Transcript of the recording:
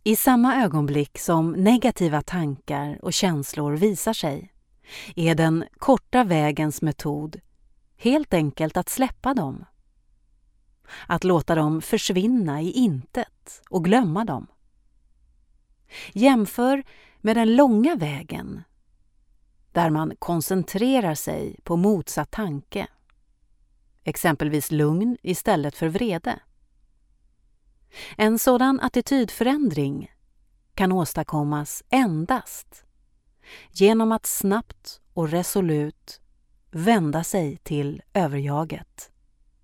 I samma ögonblick som negativa tankar och känslor visar sig är den korta vägens metod helt enkelt att släppa dem. Att låta dem försvinna i intet och glömma dem. Jämför med den långa vägen där man koncentrerar sig på motsatt tanke. Exempelvis lugn istället för vrede. En sådan attitydförändring kan åstadkommas endast genom att snabbt och resolut vända sig till överjaget.